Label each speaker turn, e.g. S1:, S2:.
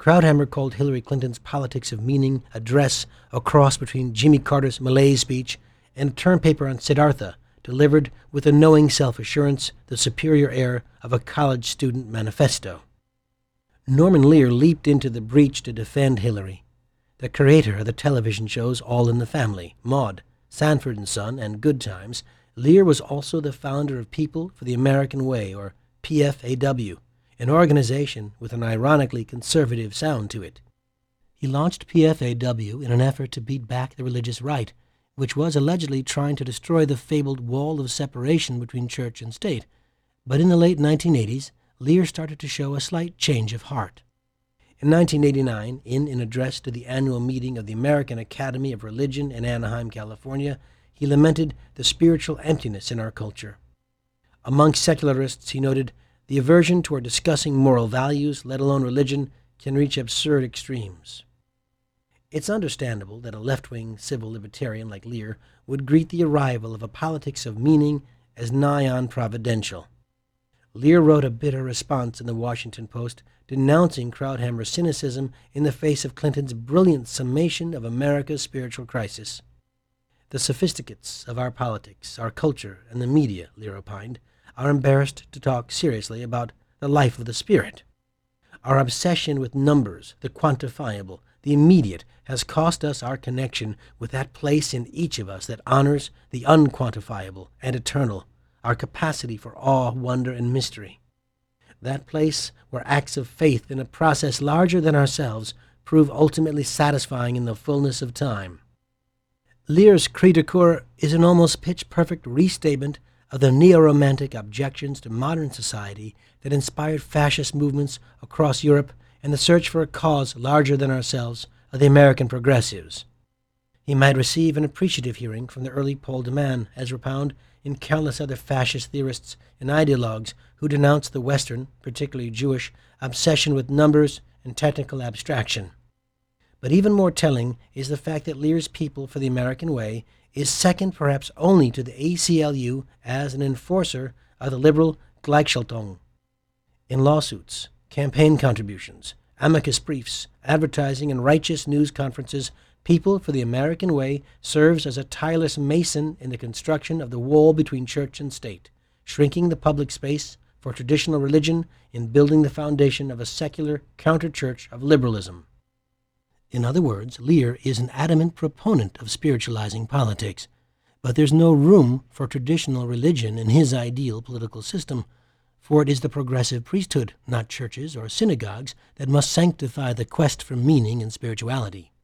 S1: Krauthammer called Hillary Clinton's Politics of Meaning address a cross between Jimmy Carter's Malaise speech and a term paper on Siddhartha, delivered with a knowing self-assurance, the superior air of a college student manifesto. Norman Lear leaped into the breach to defend Hillary. The creator of the television shows All in the Family, Maude, Sanford and Son, and Good Times, Lear was also the founder of People for the American Way, or PFAW, an organization with an ironically conservative sound to it. He launched PFAW in an effort to beat back the religious right, which was allegedly trying to destroy the fabled wall of separation between church and state. But in the late 1980s, Lear started to show a slight change of heart. In 1989, in an address to the annual meeting of the American Academy of Religion in Anaheim, California, he lamented the spiritual emptiness in our culture. Among secularists, he noted, the aversion toward discussing moral values, let alone religion, can reach absurd extremes. It's understandable that a left-wing civil libertarian like Lear would greet the arrival of a politics of meaning as nigh on providential. Lear wrote a bitter response in the Washington Post denouncing Krauthammer's cynicism in the face of Clinton's brilliant summation of America's spiritual crisis. The sophisticates of our politics, our culture, and the media, Lear opined, are embarrassed to talk seriously about the life of the spirit. Our obsession with numbers, the quantifiable, the immediate, has cost us our connection with that place in each of us that honors the unquantifiable and eternal, our capacity for awe, wonder, and mystery. That place where acts of faith in a process larger than ourselves prove ultimately satisfying in the fullness of time. Lear's cri de coeur is an almost pitch-perfect restatement of the neo-romantic objections to modern society that inspired fascist movements across Europe and the search for a cause larger than ourselves of the American progressives. He might receive an appreciative hearing from the early Paul de Man, Ezra Pound, and countless other fascist theorists and ideologues who denounced the Western, particularly Jewish, obsession with numbers and technical abstraction. But even more telling is the fact that Lear's People for the American Way is second perhaps only to the ACLU as an enforcer of the liberal Gleichschaltung. In lawsuits, campaign contributions, amicus briefs, advertising, and righteous news conferences, People for the American Way serves as a tireless mason in the construction of the wall between church and state, shrinking the public space for traditional religion in building the foundation of a secular counter-church of liberalism. In other words, Lear is an adamant proponent of spiritualizing politics, but there's no room for traditional religion in his ideal political system, for it is the progressive priesthood, not churches or synagogues, that must sanctify the quest for meaning and spirituality.